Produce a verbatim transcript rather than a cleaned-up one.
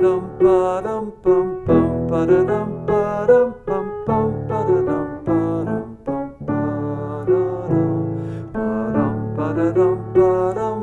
ba-da-dum, ba-dum, bum, bum, ba-da-dum, ba-dum, bum, bum, ba-da-dum, ba-dum, bum, ba-da-dum, ba-dum, ba-da-dum, ba-dum.